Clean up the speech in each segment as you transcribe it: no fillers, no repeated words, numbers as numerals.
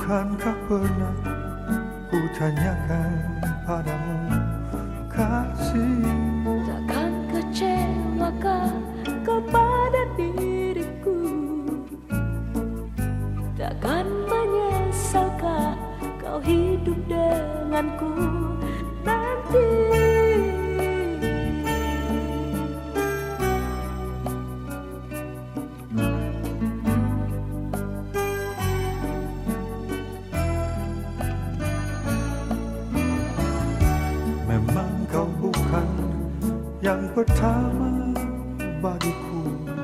Bukankah pernah ku tanyakan padamu, kasih? Takkan kecewakah kepada diriku? Takkan menyesalkah kau hidup denganku nanti? Memang kau bukan yang pertama bagiku.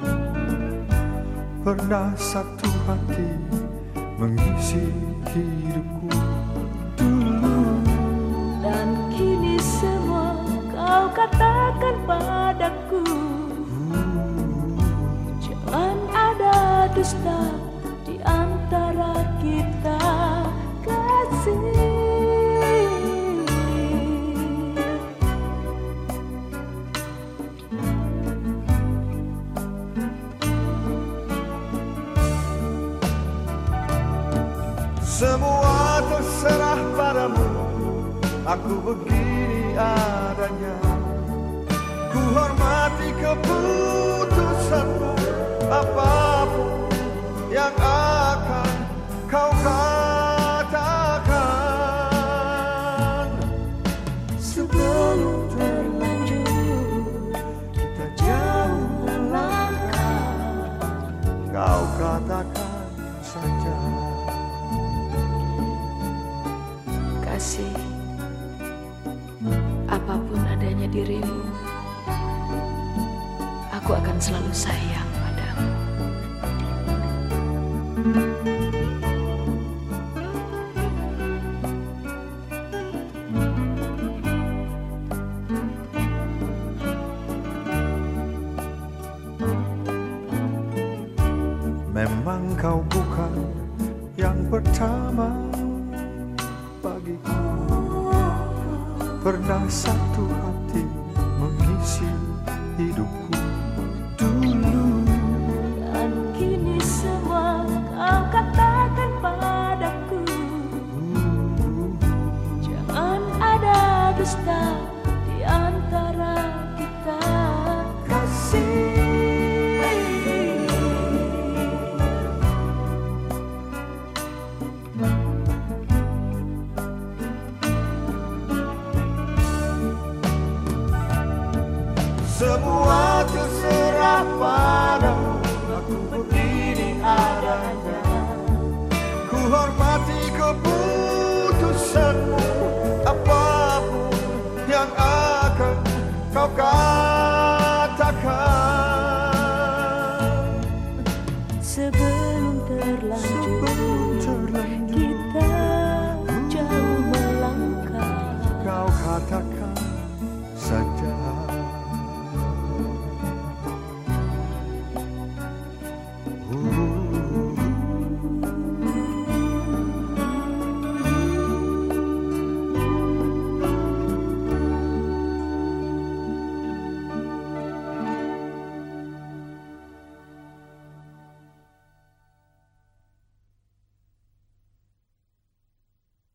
Pernah satu hati mengisi hidupku dulu. Dan kini semua kau katakan padaku. Jangan ada dusta di antara kita, kasih. Semua terserah padamu, aku begini adanya. Ku hormati keputusanmu, apapun yang akan kau katakan. Sebelum terlanjur kita jauh melangkah, Kau katakan saja. kasih. Apapun adanya dirimu, aku akan selalu sayang padamu. Memang kau bukan yang pertama bagiku. Pernah satu hati mengisi hidupku